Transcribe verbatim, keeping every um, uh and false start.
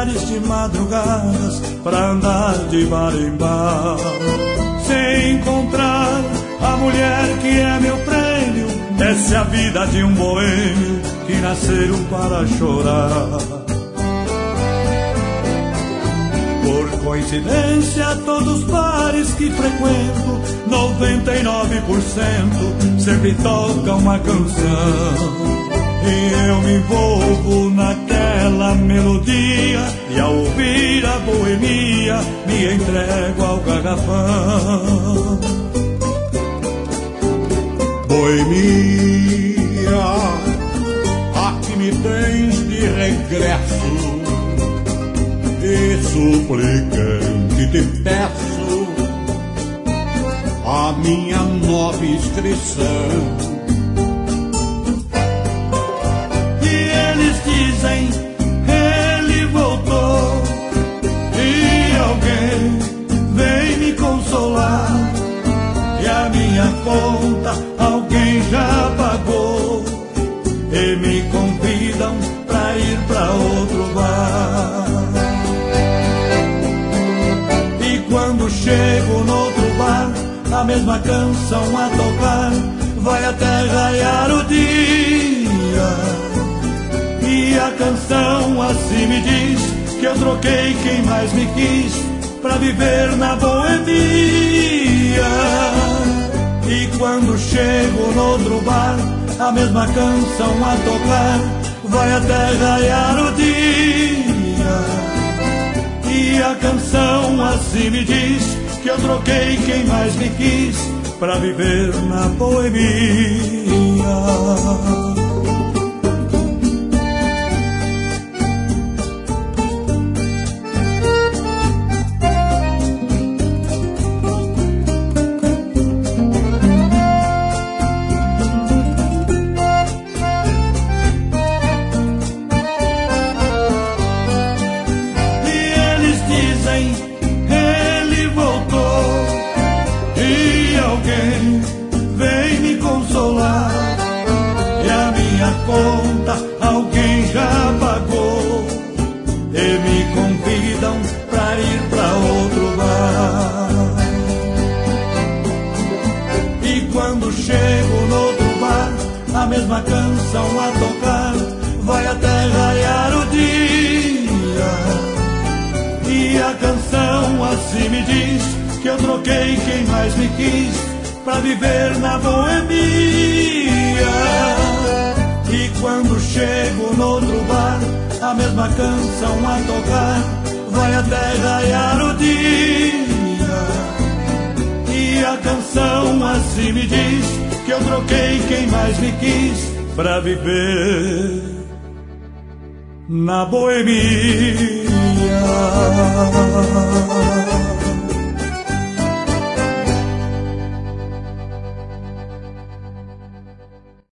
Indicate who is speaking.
Speaker 1: milhares de madrugadas pra andar de bar em bar, sem encontrar a mulher que é meu prêmio. Essa é a vida de um boêmio que nasceram para chorar. Por coincidência, todos os bares que frequento, noventa e nove por cento sempre toca uma canção. E eu me envolvo naquela melodia, e ao ouvir a boemia me entrego ao garrafão. Boemia, aqui me tens de regresso, e suplicante te peço a minha nova inscrição. Dizem, ele voltou, e alguém vem me consolar, e a minha conta alguém já pagou, e me convidam pra ir pra outro bar. E quando chego no outro bar, a mesma canção a tocar, vai até raiar o dia. E a canção assim me diz que eu troquei quem mais me quis pra viver na boemia. E quando chego no outro bar, a mesma canção a tocar, vai até raiar o dia. E a canção assim me diz que eu troquei quem mais me quis pra viver na boemia. Conta alguém já pagou, e me convidam pra ir pra outro bar. E quando chego no outro bar, a mesma canção a tocar, vai até raiar o dia. E a canção assim me diz que eu troquei quem mais me quis pra viver na boemia. E quando chego no outro bar, a mesma canção a tocar, vai até raiar o dia. E a canção assim me diz que eu troquei quem mais me quis pra viver na boemia.